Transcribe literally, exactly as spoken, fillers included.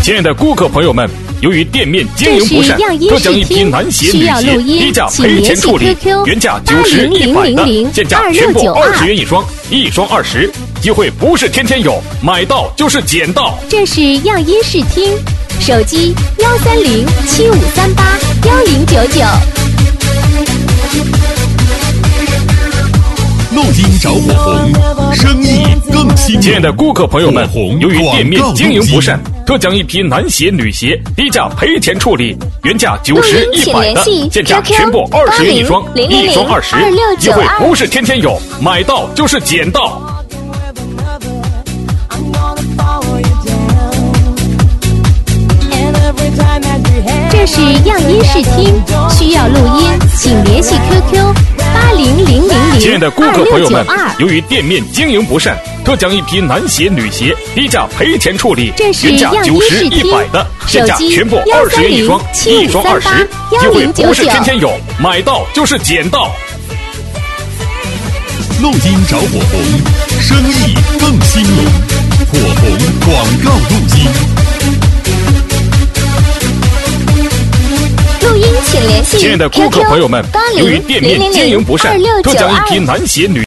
亲爱的顾客朋友们，由于店面经营不善，特将一批男鞋、女鞋低价赔钱处理，原价九十、一百的，现价全部二十元一双，一双二十。机会不是天天有，买到就是捡到。 这是样音视听，手机幺三零七五三八幺零九九。 录音找火红，生意更兴隆。 亲爱的顾客朋友们，由于店面经营不善，特将一批男鞋、女鞋低价赔钱处理，原价九十、一百的，现价全部二十元一双，一双二十。机会不是天天有，买到就是捡到。 这是样音视听，需要录音，请联系 Q Q 八零零零零。 亲爱的顾客朋友们，由于店面经营不善，特将一批男鞋、女鞋低价赔钱处理，原价九十、一百的，现价全部二十元一双，一双二十。机会不是天天有，买到就是捡到。 录音找火红，生意更兴隆。火红广告录音。 录音请联系。 亲爱的顾客朋友们，由于店面经营不善，特将一批男鞋、女